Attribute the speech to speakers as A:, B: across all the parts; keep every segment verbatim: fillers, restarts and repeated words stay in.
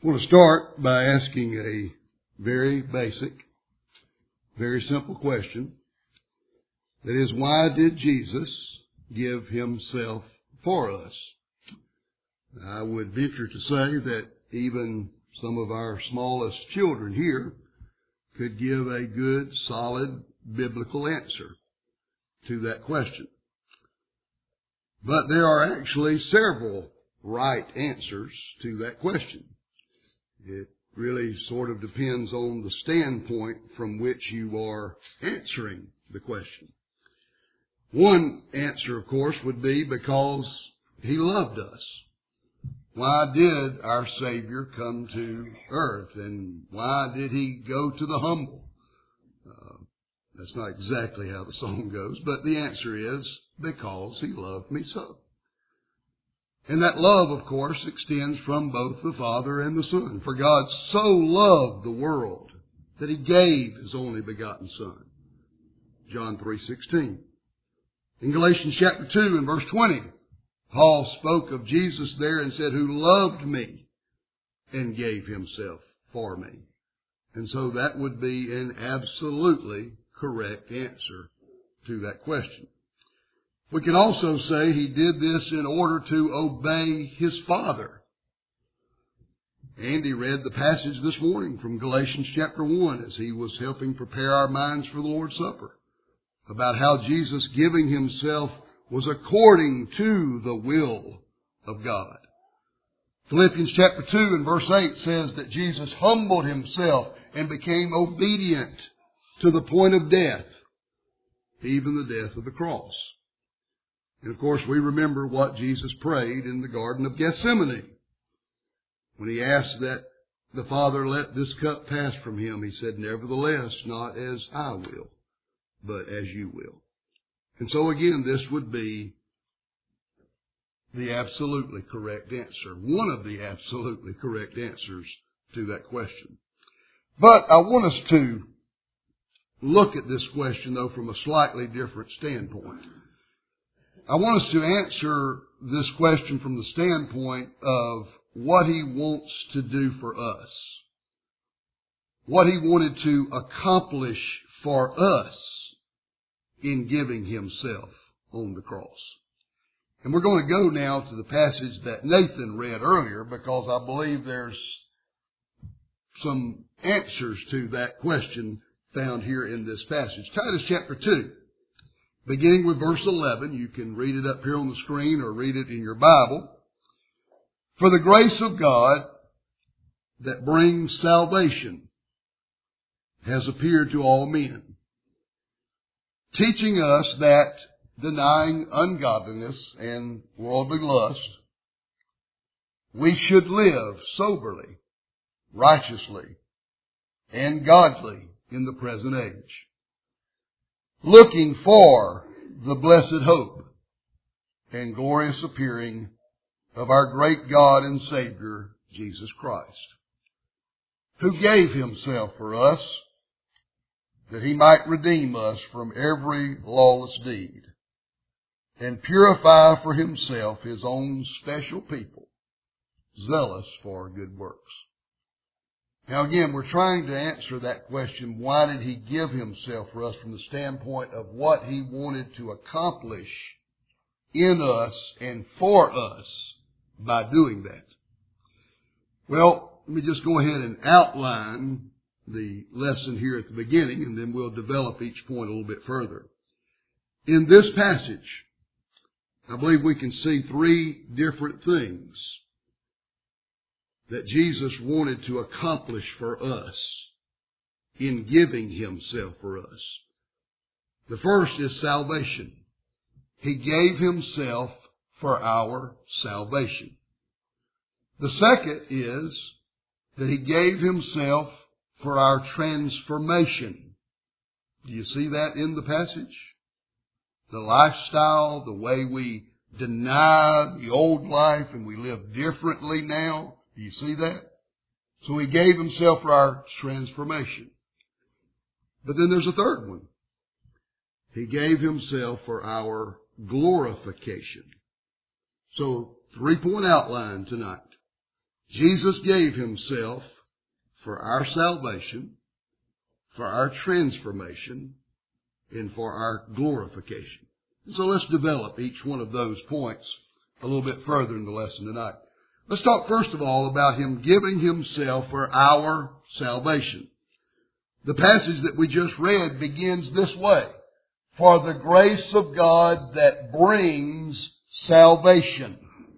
A: I want to start by asking a very basic, very simple question. That is, why did Jesus give himself for us? I would venture to say that even some of our smallest children here could give a good, solid, biblical answer to that question. But there are actually several right answers to that question. It really sort of depends on the standpoint from which you are answering the question. One answer, of course, would be because he loved us. Why did our Savior come to earth? And why did he go to the humble? Uh, that's not exactly how the song goes, but the answer is because he loved me so. And that love, of course, extends from both the Father and the Son. For God so loved the world that he gave his only begotten Son. John three sixteen. In Galatians chapter two and verse twenty, Paul spoke of Jesus there and said, who loved me and gave himself for me. And so that would be an absolutely correct answer to that question. We can also say he did this in order to obey his Father. Andy read the passage this morning from Galatians chapter one as he was helping prepare our minds for the Lord's Supper, about how Jesus giving himself was according to the will of God. Philippians chapter two and verse eight says that Jesus humbled himself and became obedient to the point of death, even the death of the cross. And of course we remember what Jesus prayed in the Garden of Gethsemane. When he asked that the Father let this cup pass from him, he said, nevertheless, not as I will, but as you will. And so again, this would be the absolutely correct answer, one of the absolutely correct answers to that question. But I want us to look at this question, though, from a slightly different standpoint. I want us to answer this question from the standpoint of what he wants to do for us, what he wanted to accomplish for us in giving himself on the cross. And we're going to go now to the passage that Nathan read earlier because I believe there's some answers to that question found here in this passage. Titus chapter two, beginning with verse eleven. You can read it up here on the screen or read it in your Bible. For the grace of God that brings salvation has appeared to all men, teaching us that, denying ungodliness and worldly lust, we should live soberly, righteously, and godly in the present age, looking for the blessed hope and glorious appearing of our great God and Savior, Jesus Christ, who gave himself for us, that he might redeem us from every lawless deed and purify for himself his own special people, zealous for good works. Now again, we're trying to answer that question, why did he give himself for us, from the standpoint of what he wanted to accomplish in us and for us by doing that. Well, let me just go ahead and outline the lesson here at the beginning, and then we'll develop each point a little bit further. In this passage, I believe we can see three different things that Jesus wanted to accomplish for us in giving himself for us. The first is salvation. He gave himself for our salvation. The second is that he gave himself for our transformation. Do you see that in the passage? The lifestyle, the way we deny the old life and we live differently now. Do you see that? So he gave himself for our transformation. But then there's a third one. He gave himself for our glorification. So three-point outline tonight. Jesus gave himself for our salvation, for our transformation, and for our glorification. So let's develop each one of those points a little bit further in the lesson tonight. Let's talk first of all about him giving himself for our salvation. The passage that we just read begins this way. For the grace of God that brings salvation.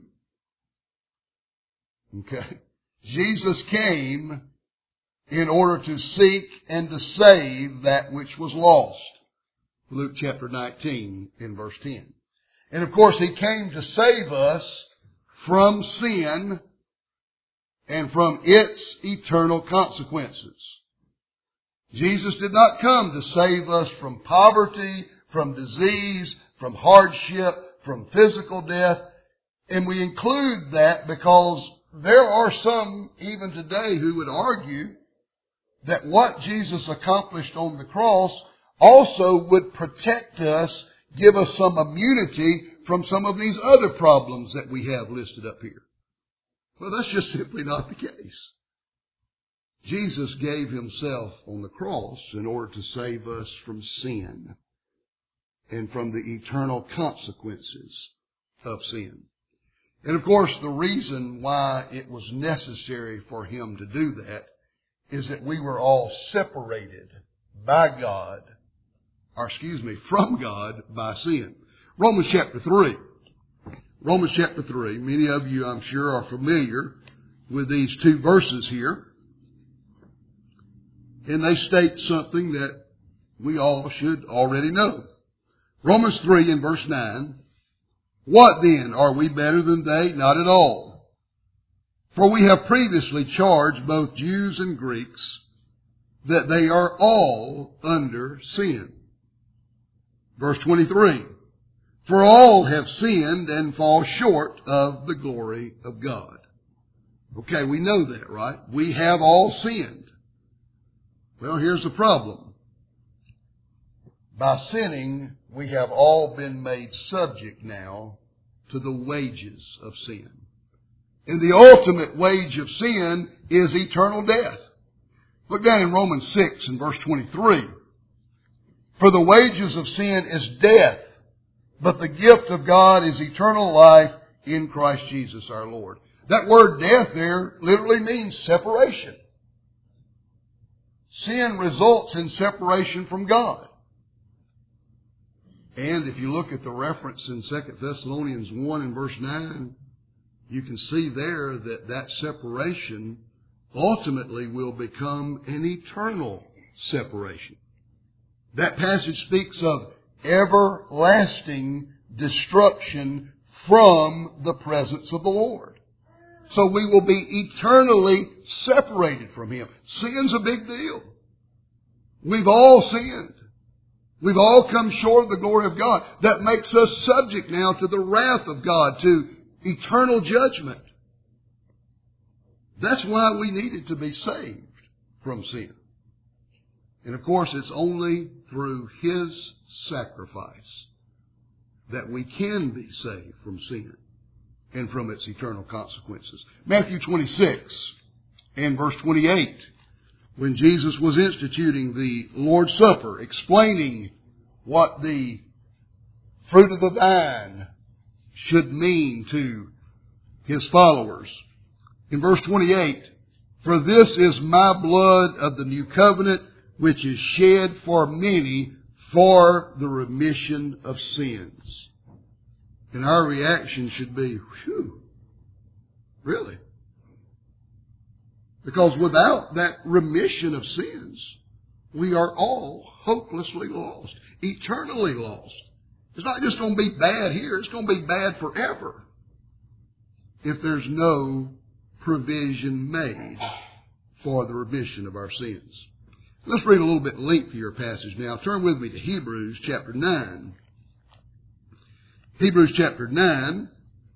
A: Okay. Jesus came in order to seek and to save that which was lost. Luke chapter nineteen in verse ten. And of course he came to save us from sin and from its eternal consequences. Jesus did not come to save us from poverty, from disease, from hardship, from physical death. And we include that because there are some, even today, who would argue that what Jesus accomplished on the cross also would protect us, give us some immunity from some of these other problems that we have listed up here. Well, that's just simply not the case. Jesus gave himself on the cross in order to save us from sin and from the eternal consequences of sin. And of course, the reason why it was necessary for him to do that is that we were all separated by God, or excuse me, from God by sin. Romans chapter three. Romans chapter three. Many of you, I'm sure, are familiar with these two verses here. And they state something that we all should already know. Romans three and verse nine. What then? Are we better than they? Not at all. For we have previously charged both Jews and Greeks that they are all under sin. Verse twenty-three. For all have sinned and fall short of the glory of God. Okay, we know that, right? We have all sinned. Well, here's the problem. By sinning, we have all been made subject now to the wages of sin. And the ultimate wage of sin is eternal death. Look down in Romans six and verse twenty-three. For the wages of sin is death, but the gift of God is eternal life in Christ Jesus our Lord. That word death there literally means separation. Sin results in separation from God. And if you look at the reference in Second Thessalonians one and verse nine, you can see there that that separation ultimately will become an eternal separation. That passage speaks of everlasting destruction from the presence of the Lord. So we will be eternally separated from Him. Sin's a big deal. We've all sinned. We've all come short of the glory of God. That makes us subject now to the wrath of God, to eternal judgment. That's why we needed to be saved from sin. And of course, it's only through His sacrifice that we can be saved from sin and from its eternal consequences. Matthew twenty-six and verse twenty-eight, when Jesus was instituting the Lord's Supper, explaining what the fruit of the vine should mean to His followers. In verse twenty-eight, for this is my blood of the new covenant, which is shed for many for the remission of sins. And our reaction should be, whew, really? Because without that remission of sins, we are all hopelessly lost, eternally lost. It's not just going to be bad here, it's going to be bad forever if there's no provision made for the remission of our sins. Let's read a little bit lengthier passage now. Turn with me to Hebrews chapter nine. Hebrews chapter nine,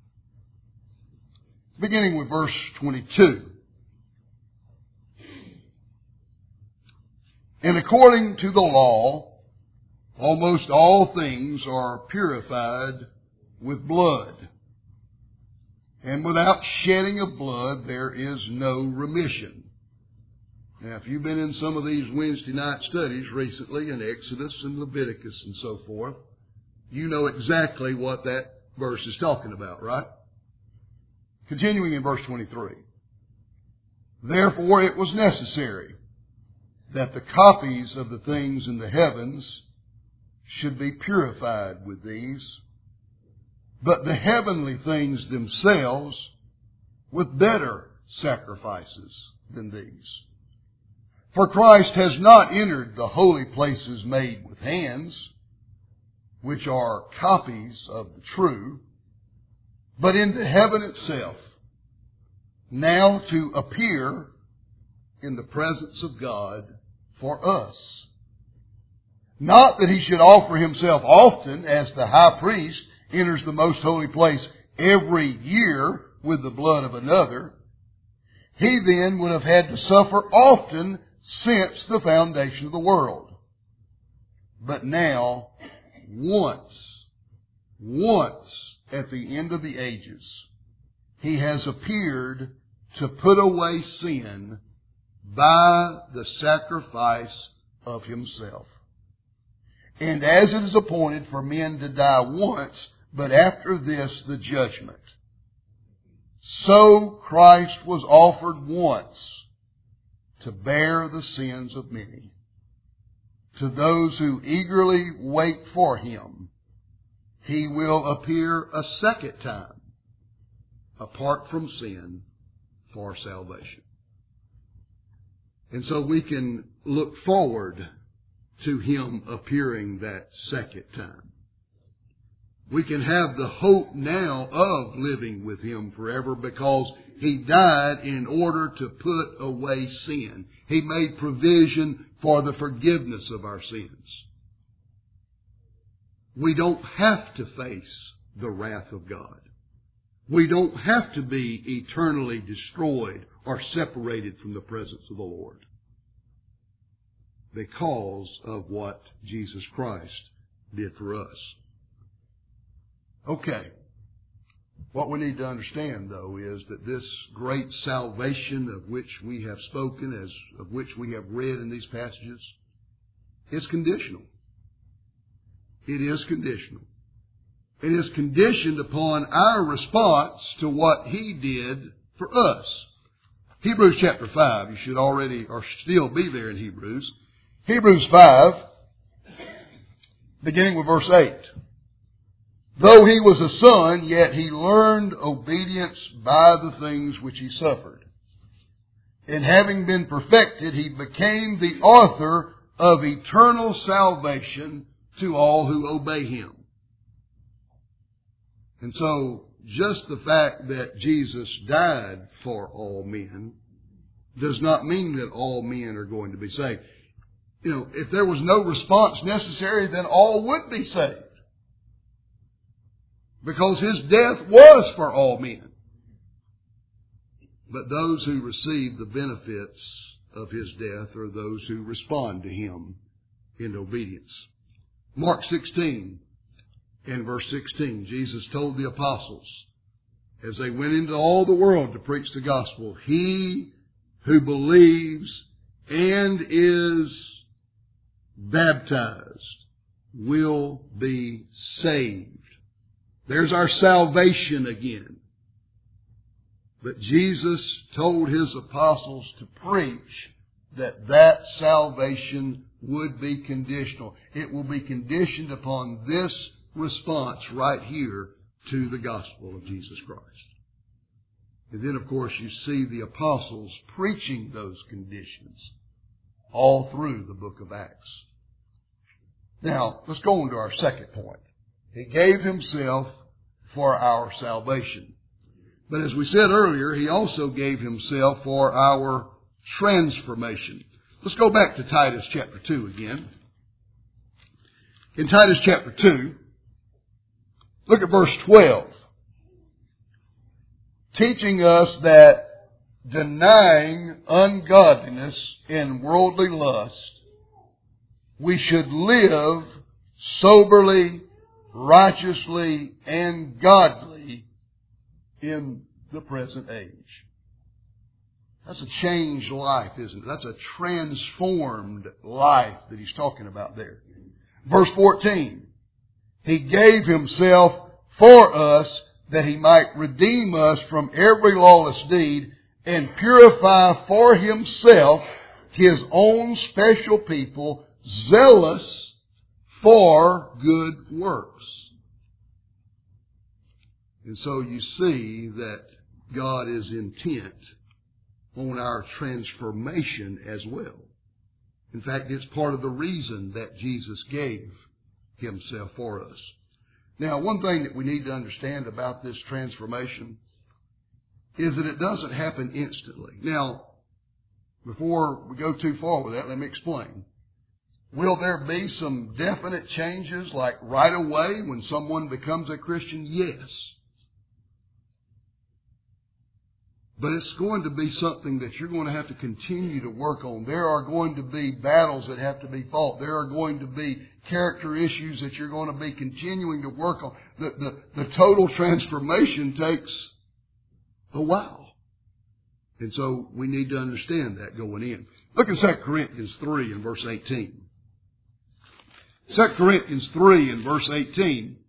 A: beginning with verse twenty-two. And according to the law, almost all things are purified with blood. And without shedding of blood, there is no remission. Now, if you've been in some of these Wednesday night studies recently in Exodus and Leviticus and so forth, you know exactly what that verse is talking about, right? Continuing in verse twenty-three. Therefore it was necessary that the copies of the things in the heavens should be purified with these, but the heavenly things themselves with better sacrifices than these. For Christ has not entered the holy places made with hands, which are copies of the true, but into heaven itself, now to appear in the presence of God for us. Not that he should offer himself often, as the high priest enters the most holy place every year with the blood of another. He then would have had to suffer often since the foundation of the world. But now, once, once at the end of the ages, he has appeared to put away sin by the sacrifice of himself. And as it is appointed for men to die once, but after this the judgment, so Christ was offered once to bear the sins of many. To those who eagerly wait for him, he will appear a second time, apart from sin, for salvation. And so we can look forward to him appearing that second time. We can have the hope now of living with him forever because he died in order to put away sin. He made provision for the forgiveness of our sins. We don't have to face the wrath of God. We don't have to be eternally destroyed or separated from the presence of the Lord because of what Jesus Christ did for us. Okay. What we need to understand, though, is that this great salvation of which we have spoken, as of which we have read in these passages, is conditional. It is conditional. It is conditioned upon our response to what he did for us. Hebrews chapter five, you should already or still be there in Hebrews. Hebrews five, beginning with verse eight. Though he was a son, yet he learned obedience by the things which he suffered. And having been perfected, he became the author of eternal salvation to all who obey him. And so, just the fact that Jesus died for all men does not mean that all men are going to be saved. You know, if there was no response necessary, then all would be saved. Because his death was for all men. But those who receive the benefits of his death are those who respond to him in obedience. Mark sixteen and verse sixteen, Jesus told the apostles, as they went into all the world to preach the gospel, he who believes and is baptized will be saved. There's our salvation again. But Jesus told his apostles to preach that that salvation would be conditional. It will be conditioned upon this response right here to the gospel of Jesus Christ. And then, of course, you see the apostles preaching those conditions all through the book of Acts. Now, let's go on to our second point. He gave himself for our salvation. But as we said earlier, he also gave himself for our transformation. Let's go back to Titus chapter two again. In Titus chapter two, look at verse twelve. Teaching us that denying ungodliness and worldly lust, we should live soberly, righteously, and godly in the present age. That's a changed life, isn't it? That's a transformed life that he's talking about there. Verse fourteen. He gave himself for us that he might redeem us from every lawless deed and purify for himself his own special people, zealous for good works. And so you see that God is intent on our transformation as well. In fact, it's part of the reason that Jesus gave himself for us. Now, one thing that we need to understand about this transformation is that it doesn't happen instantly. Now, before we go too far with that, let me explain. Will there be some definite changes, like right away when someone becomes a Christian? Yes. But it's going to be something that you're going to have to continue to work on. There are going to be battles that have to be fought. There are going to be character issues that you're going to be continuing to work on. The, the, the total transformation takes a while. And so we need to understand that going in. Look at Second Corinthians three and verse eighteen. Second Corinthians three and verse eighteen.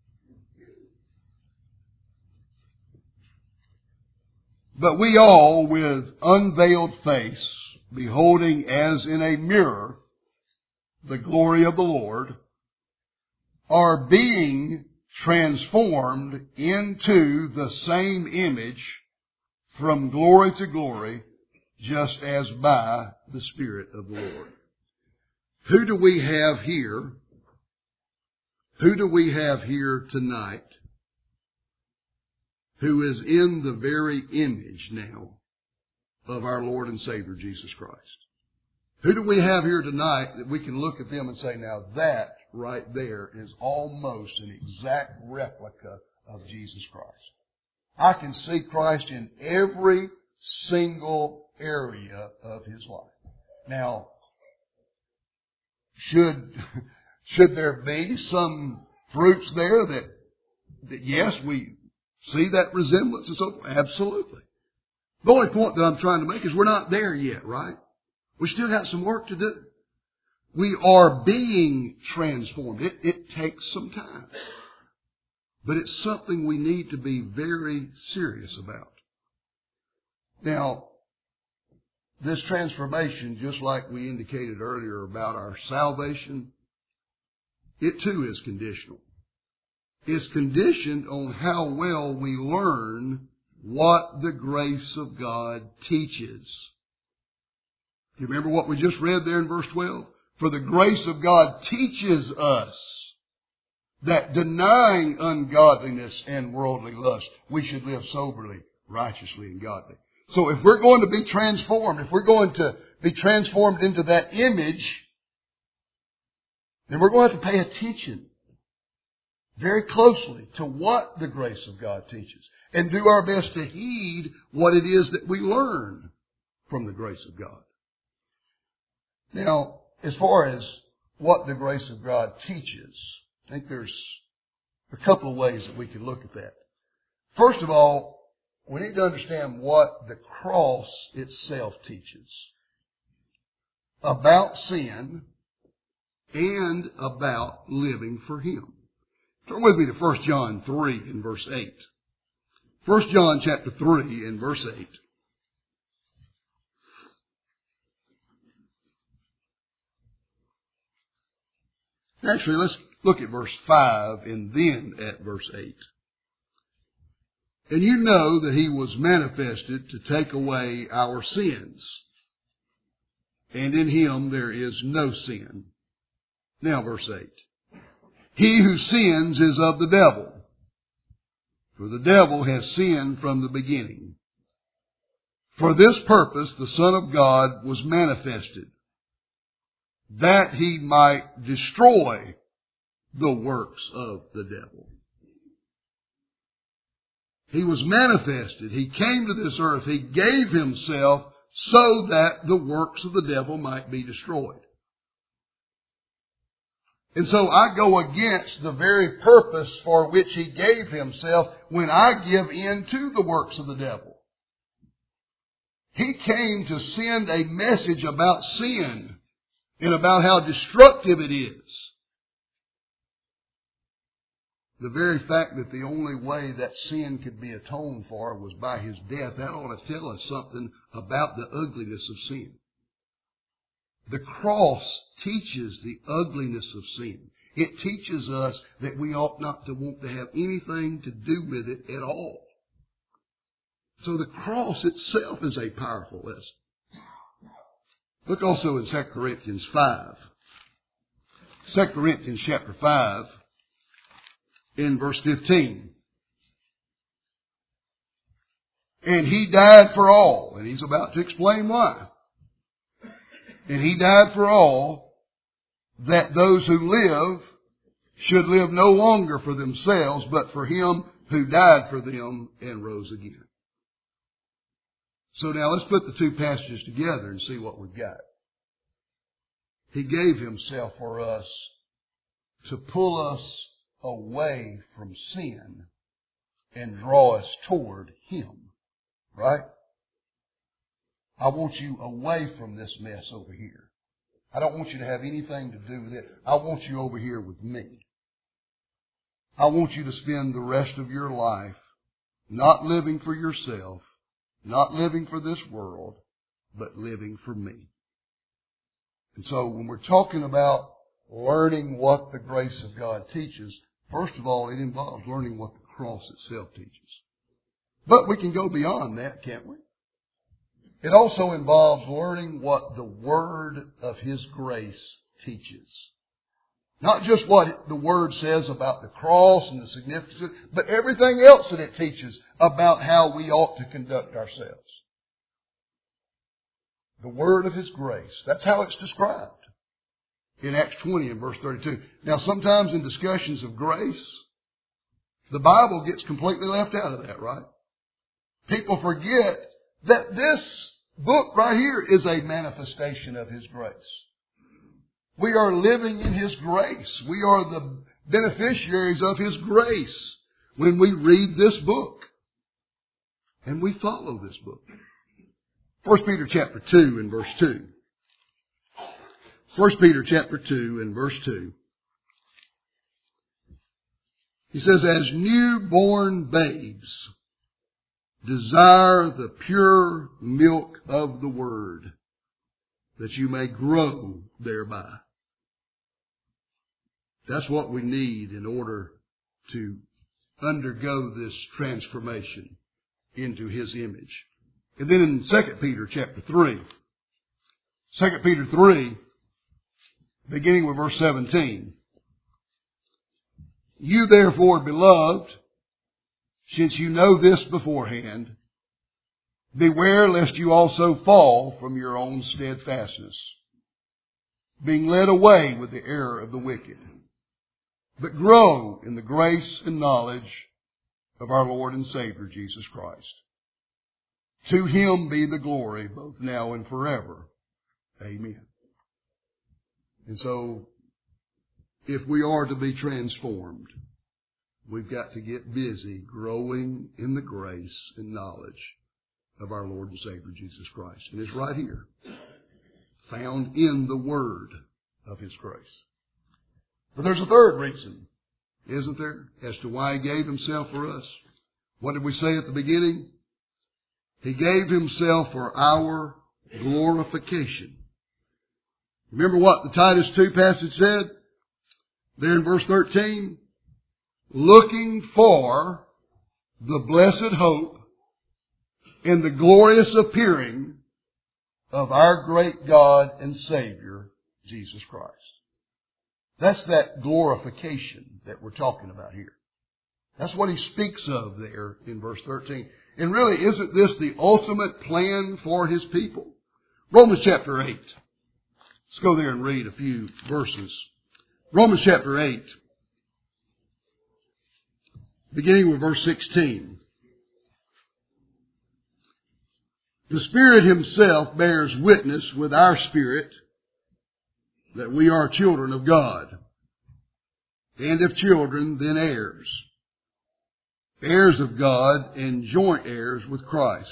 A: But we all, with unveiled face, beholding as in a mirror the glory of the Lord, are being transformed into the same image from glory to glory, just as by the Spirit of the Lord. Who do we have here? Who do we have here tonight who is in the very image now of our Lord and Savior Jesus Christ? Who do we have here tonight that we can look at them and say, now that right there is almost an exact replica of Jesus Christ? I can see Christ in every single area of his life. Now, should, should there be some fruits there that, that yes, we see that resemblance and so forth? Absolutely. The only point that I'm trying to make is we're not there yet, right? We still got some work to do. We are being transformed. It, it takes some time. But it's something we need to be very serious about. Now, this transformation, just like we indicated earlier about our salvation, it too is conditional. It's conditioned on how well we learn what the grace of God teaches. You remember what we just read there in verse twelve? For the grace of God teaches us that denying ungodliness and worldly lust, we should live soberly, righteously, and godly. So if we're going to be transformed, if we're going to be transformed into that image, then we're going to have to pay attention very closely to what the grace of God teaches and do our best to heed what it is that we learn from the grace of God. Now, as far as what the grace of God teaches, I think there's a couple of ways that we can look at that. First of all, we need to understand what the cross itself teaches about sin and about living for Him. Turn with me to First John three and verse eight. First John chapter three and verse eight. Actually, let's look at verse five and then at verse eight. And you know that He was manifested to take away our sins, and in Him there is no sin. Now verse eight. He who sins is of the devil, for the devil has sinned from the beginning. For this purpose the Son of God was manifested, that He might destroy the works of the devil. He was manifested. He came to this earth. He gave Himself so that the works of the devil might be destroyed. And so I go against the very purpose for which He gave Himself when I give in to the works of the devil. He came to send a message about sin and about how destructive it is. The very fact that the only way that sin could be atoned for was by His death, that ought to tell us something about the ugliness of sin. The cross teaches the ugliness of sin. It teaches us that we ought not to want to have anything to do with it at all. So the cross itself is a powerful lesson. Look also in Second Corinthians five. Second Corinthians chapter five, in verse fifteen. And He died for all. And he's about to explain why. And He died for all, that those who live should live no longer for themselves, but for Him who died for them and rose again. So now let's put the two passages together and see what we've got. He gave Himself for us to pull us away from sin and draw us toward Him. Right? I want you away from this mess over here. I don't want you to have anything to do with it. I want you over here with me. I want you to spend the rest of your life not living for yourself, not living for this world, but living for me. And so when we're talking about learning what the grace of God teaches, first of all, it involves learning what the cross itself teaches. But we can go beyond that, can't we? It also involves learning what the Word of His grace teaches. Not just what the Word says about the cross and the significance, but everything else that it teaches about how we ought to conduct ourselves. The Word of His grace. That's how it's described in Acts twenty and verse thirty-two. Now, sometimes in discussions of grace, the Bible gets completely left out of that, right? People forget that this book right here is a manifestation of His grace. We are living in His grace. We are the beneficiaries of His grace when we read this book. And we follow this book. First Peter chapter two and verse two. First Peter chapter two and verse two. He says, as newborn babes, desire the pure milk of the Word, that you may grow thereby. That's what we need in order to undergo this transformation into His image. And then in Second Peter chapter three, Second Peter three, beginning with verse seventeen. You therefore, beloved, since you know this beforehand, beware lest you also fall from your own steadfastness, being led away with the error of the wicked. But grow in the grace and knowledge of our Lord and Savior, Jesus Christ. To Him be the glory both now and forever. Amen. And so, if we are to be transformed, we've got to get busy growing in the grace and knowledge of our Lord and Savior, Jesus Christ. And it's right here, found in the Word of His grace. But there's a third reason, isn't there, as to why He gave Himself for us. What did we say at the beginning? He gave Himself for our glorification. Remember what the Titus two passage said? There in verse thirteen, looking for the blessed hope and the glorious appearing of our great God and Savior, Jesus Christ. That's that glorification that we're talking about here. That's what he speaks of there in verse thirteen. And really, isn't this the ultimate plan for His people? Romans chapter eight. Let's go there and read a few verses. Romans chapter eight, beginning with verse sixteen. The Spirit Himself bears witness with our spirit that we are children of God. and if children, then heirs, heirs of God and joint heirs with Christ,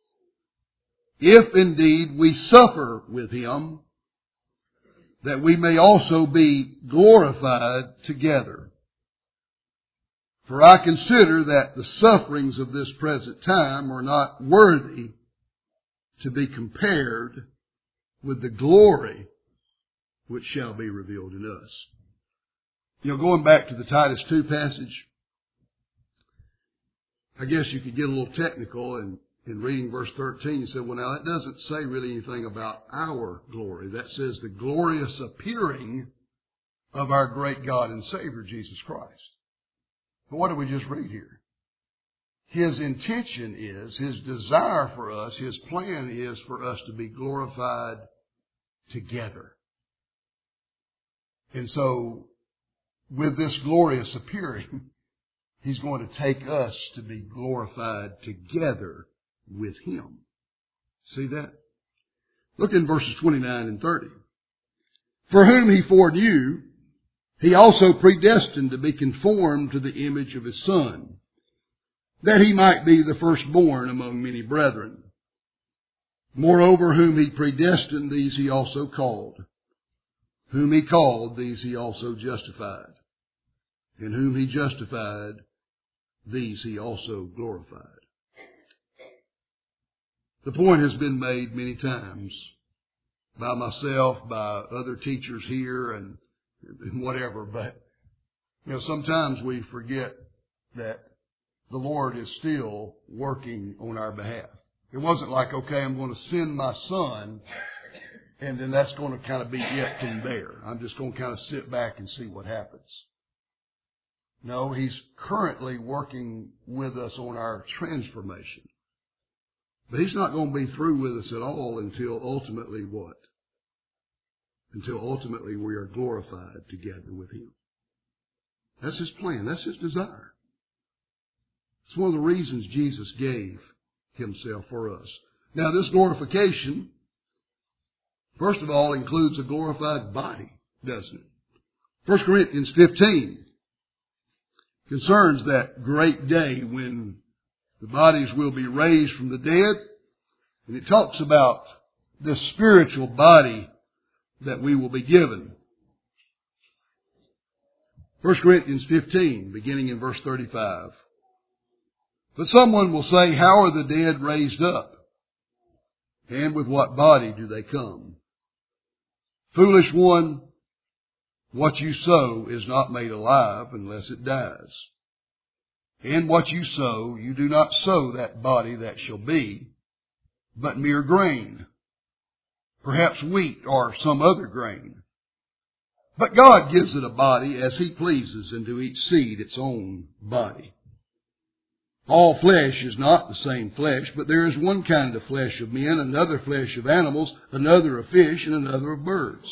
A: if indeed we suffer with Him, that we may also be glorified together. For I consider that the sufferings of this present time are not worthy to be compared with the glory which shall be revealed in us. You know, going back to the Titus two passage, I guess you could get a little technical and in reading verse thirteen, you said, well, now that doesn't say really anything about our glory. That says the glorious appearing of our great God and Savior, Jesus Christ. But what did we just read here? His intention is, His desire for us, His plan is for us to be glorified together. And so, with this glorious appearing, He's going to take us to be glorified together with Him. See that? Look in verses twenty-nine and thirty. For whom He foreknew, He also predestined to be conformed to the image of His Son, that He might be the firstborn among many brethren. Moreover, whom He predestined, these He also called. Whom He called, these He also justified. And whom He justified, these He also glorified. The point has been made many times by myself, by other teachers here, and, and whatever. But, you know, sometimes we forget that the Lord is still working on our behalf. It wasn't like, okay, I'm going to send my Son, and then that's going to kind of be it from there. I'm just going to kind of sit back and see what happens. No, He's currently working with us on our transformation. But He's not going to be through with us at all until ultimately what? Until ultimately we are glorified together with Him. That's His plan. That's His desire. It's one of the reasons Jesus gave Himself for us. Now, this glorification, first of all, includes a glorified body, doesn't it? First Corinthians fifteen concerns that great day when the bodies will be raised from the dead. And it talks about this spiritual body that we will be given. First Corinthians fifteen, beginning in verse thirty-five. But someone will say, how are the dead raised up? And with what body do they come? Foolish one, what you sow is not made alive unless it dies. And what you sow, you do not sow that body that shall be, but mere grain, perhaps wheat or some other grain. But God gives it a body as He pleases, and to each seed its own body. All flesh is not the same flesh, but there is one kind of flesh of men, another flesh of animals, another of fish, and another of birds.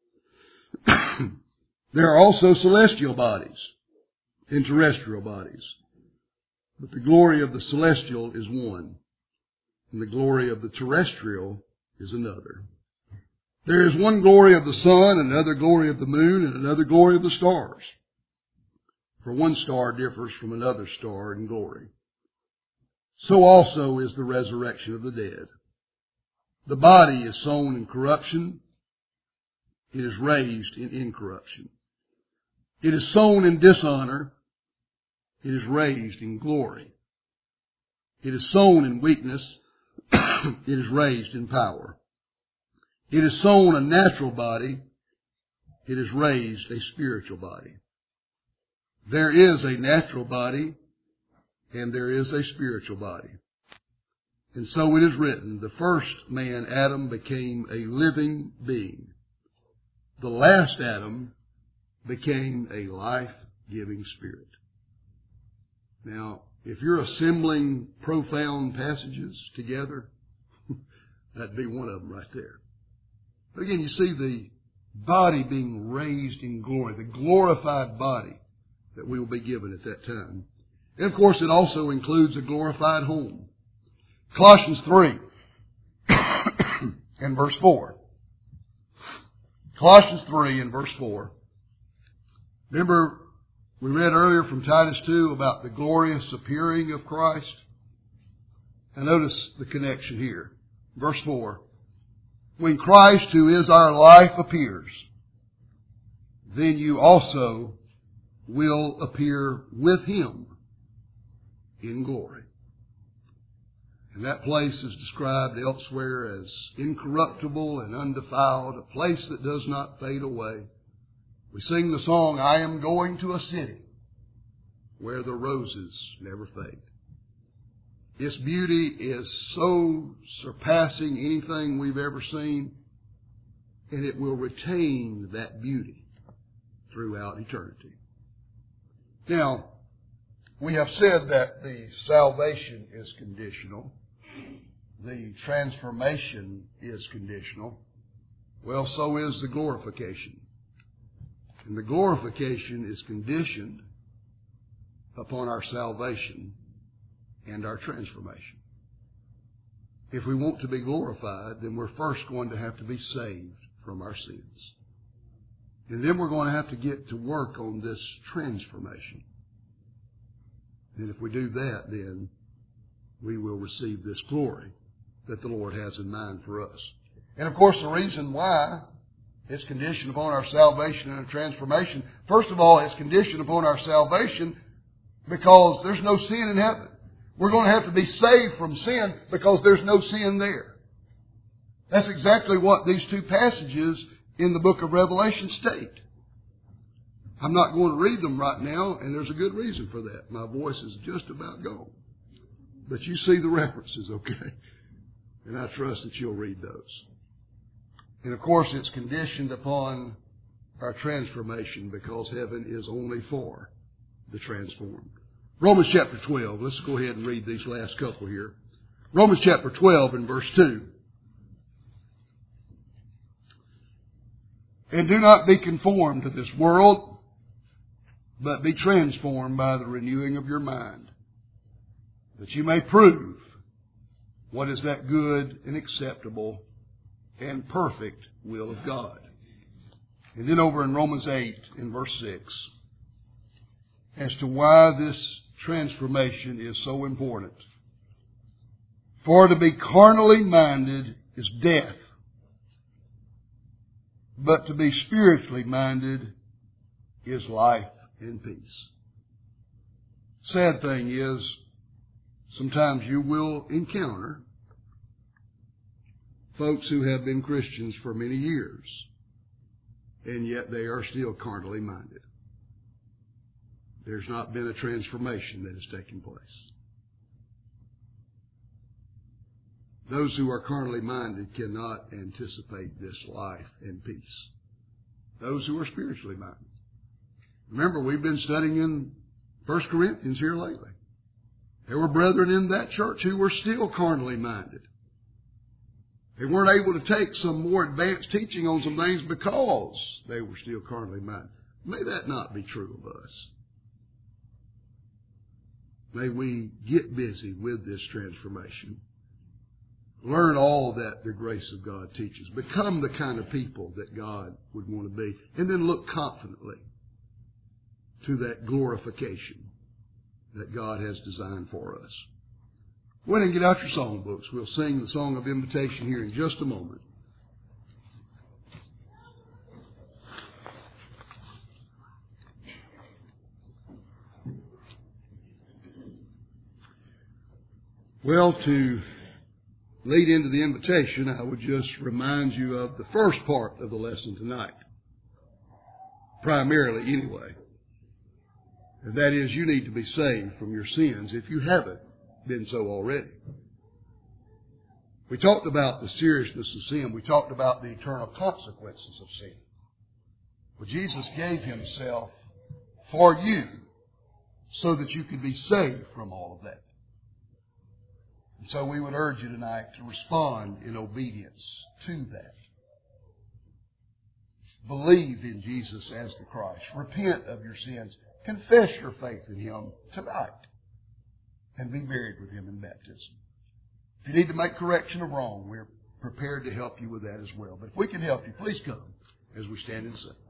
A: There are also celestial bodies and terrestrial bodies. But the glory of the celestial is one, and the glory of the terrestrial is another. There is one glory of the sun, another glory of the moon, and another glory of the stars. For one star differs from another star in glory. So also is the resurrection of the dead. The body is sown in corruption. It is raised in incorruption. It is sown in dishonor. It is raised in glory. It is sown in weakness. It is raised in power. It is sown a natural body. It is raised a spiritual body. There is a natural body, and there is a spiritual body. And so it is written, the first man, Adam, became a living being. The last Adam became a life-giving spirit. Now, if you're assembling profound passages together, that'd be one of them right there. But again, you see the body being raised in glory, the glorified body that we will be given at that time. And of course, it also includes a glorified home. Colossians three and verse four. Colossians three and verse four. Remember, We read earlier from Titus two about the glorious appearing of Christ. And notice the connection here. Verse four. When Christ, who is our life, appears, then you also will appear with Him in glory. And that place is described elsewhere as incorruptible and undefiled, a place that does not fade away. We sing the song, I am going to a city where the roses never fade. Its beauty is so surpassing anything we've ever seen, and it will retain that beauty throughout eternity. Now, we have said that the salvation is conditional. The transformation is conditional. Well, so is the glorification. And the glorification is conditioned upon our salvation and our transformation. If we want to be glorified, then we're first going to have to be saved from our sins. And then we're going to have to get to work on this transformation. And if we do that, then we will receive this glory that the Lord has in mind for us. And of course, the reason why it's conditioned upon our salvation and our transformation, first of all, it's conditioned upon our salvation because there's no sin in heaven. We're going to have to be saved from sin because there's no sin there. That's exactly what these two passages in the book of Revelation state. I'm not going to read them right now, and there's a good reason for that. My voice is just about gone. But you see the references, okay? And I trust that you'll read those. And of course, it's conditioned upon our transformation because heaven is only for the transformed. Romans chapter twelve. Let's go ahead and read these last couple here. Romans chapter twelve and verse two. And do not be conformed to this world, but be transformed by the renewing of your mind, that you may prove what is that good and acceptable and perfect will of God. And then over in Romans eight in verse six, as to why this transformation is so important. For to be carnally minded is death, but to be spiritually minded is life and peace. Sad thing is, sometimes you will encounter folks who have been Christians for many years, and yet they are still carnally minded. There's not been a transformation that has taken place. Those who are carnally minded cannot anticipate this life and peace. Those who are spiritually minded. Remember, we've been studying in First Corinthians here lately. There were brethren in that church who were still carnally minded. They weren't able to take some more advanced teaching on some things because they were still carnally minded. May that not be true of us. May we get busy with this transformation. Learn all that the grace of God teaches. Become the kind of people that God would want to be. And then look confidently to that glorification that God has designed for us. Go ahead and get out your songbooks. We'll sing the song of invitation here in just a moment. Well, to lead into the invitation, I would just remind you of the first part of the lesson tonight. Primarily, anyway. And that is, you need to be saved from your sins if you haven't been so already. We talked about the seriousness of sin. We talked about the eternal consequences of sin. Well, Jesus gave Himself for you so that you could be saved from all of that. And so we would urge you tonight to respond in obedience to that. Believe in Jesus as the Christ. Repent of your sins. Confess your faith in Him tonight. And be buried with Him in baptism. If you need to make correction of wrong, we're prepared to help you with that as well. But if we can help you, please come as we stand and sing.